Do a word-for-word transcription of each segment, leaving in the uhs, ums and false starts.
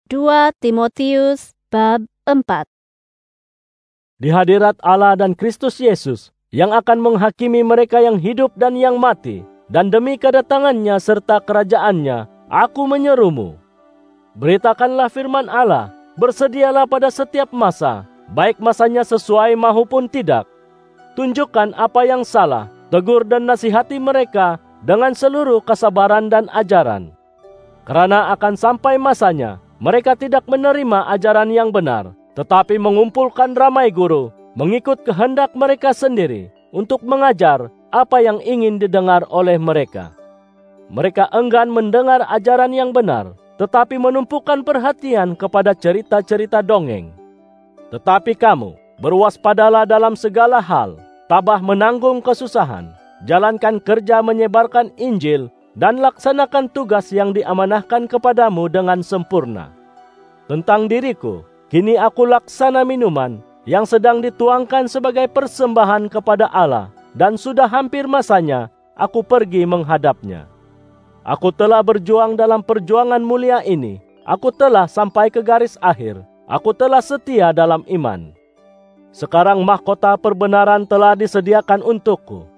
dua Timotius bab empat. Di hadirat Allah dan Kristus Yesus yang akan menghakimi mereka yang hidup dan yang mati, dan demi kedatangannya serta kerajaannya, aku menyerumu. Beritakanlah firman Allah, bersedialah pada setiap masa, baik masanya sesuai maupun tidak. Tunjukkan apa yang salah, tegur dan nasihati mereka dengan seluruh kesabaran dan ajaran. Karena akan sampai masanya, mereka tidak menerima ajaran yang benar, tetapi mengumpulkan ramai guru, mengikut kehendak mereka sendiri, untuk mengajar apa yang ingin didengar oleh mereka. Mereka enggan mendengar ajaran yang benar, tetapi menumpukan perhatian kepada cerita-cerita dongeng. Tetapi kamu, berwaspadalah dalam segala hal, tabah menanggung kesusahan, jalankan kerja menyebarkan Injil, dan laksanakan tugas yang diamanahkan kepadamu dengan sempurna. Tentang diriku, kini aku laksana minuman yang sedang dituangkan sebagai persembahan kepada Allah, dan sudah hampir masanya aku pergi menghadapnya. Aku telah berjuang dalam perjuangan mulia ini, aku telah sampai ke garis akhir, aku telah setia dalam iman. Sekarang mahkota perbenaran telah disediakan untukku.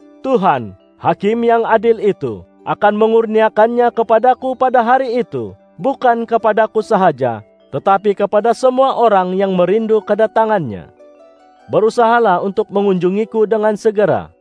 Tuhan, Hakim yang adil itu, akan mengurniakannya kepadaku pada hari itu, bukan kepadaku sahaja, tetapi kepada semua orang yang merindu kedatangannya. Berusahalah untuk mengunjungiku dengan segera.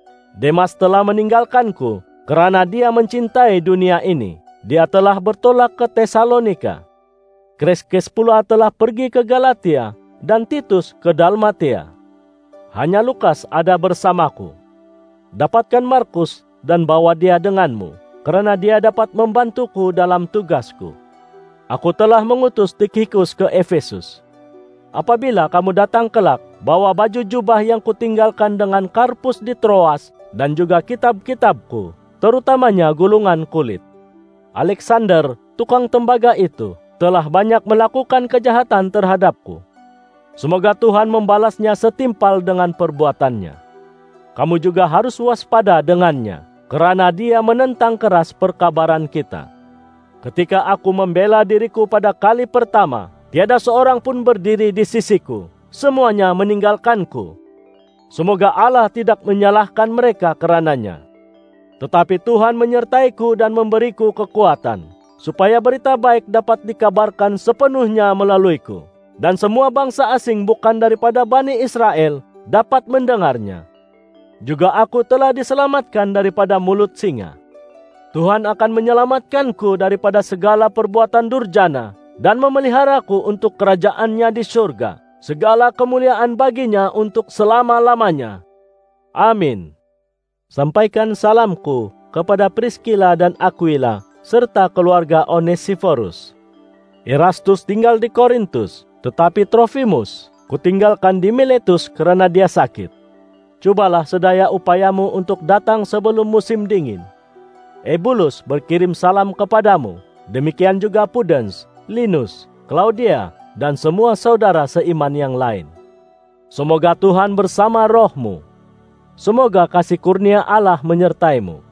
Demas telah meninggalkanku, karena dia mencintai dunia ini. Dia telah bertolak ke Tesalonika. Kreskes pula telah pergi ke Galatia, dan Titus ke Dalmatia. Hanya Lukas ada bersamaku. Dapatkan Markus dan bawa dia denganmu, karena dia dapat membantuku dalam tugasku. Aku telah mengutus Tikhikus ke Efesus. Apabila kamu datang kelak, bawa baju jubah yang kutinggalkan dengan Karpus di Troas, dan juga kitab-kitabku, terutamanya gulungan kulit. Alexander, tukang tembaga itu, telah banyak melakukan kejahatan terhadapku. Semoga Tuhan membalasnya setimpal dengan perbuatannya. Kamu juga harus waspada dengannya, karena dia menentang keras perkabaran kita. Ketika aku membela diriku pada kali pertama, tiada seorang pun berdiri di sisiku, semuanya meninggalkanku. Semoga Allah tidak menyalahkan mereka karenanya. Tetapi Tuhan menyertaiku dan memberiku kekuatan, supaya berita baik dapat dikabarkan sepenuhnya melaluiku, dan semua bangsa asing bukan daripada Bani Israel dapat mendengarnya. Juga aku telah diselamatkan daripada mulut singa. Tuhan akan menyelamatkanku daripada segala perbuatan durjana dan memeliharaku untuk kerajaannya di surga. Segala kemuliaan baginya untuk selama-lamanya. Amin. Sampaikan salamku kepada Priscilla dan Aquila serta keluarga Onesiforus. Erastus tinggal di Korintus, tetapi Trofimus kutinggalkan di Miletus karena dia sakit. Cobalah sedaya upayamu untuk datang sebelum musim dingin. Ebulus berkirim salam kepadamu, demikian juga Pudens, Linus, Claudia, dan semua saudara seiman yang lain. Semoga Tuhan bersama rohmu. Semoga kasih kurnia Allah menyertaimu.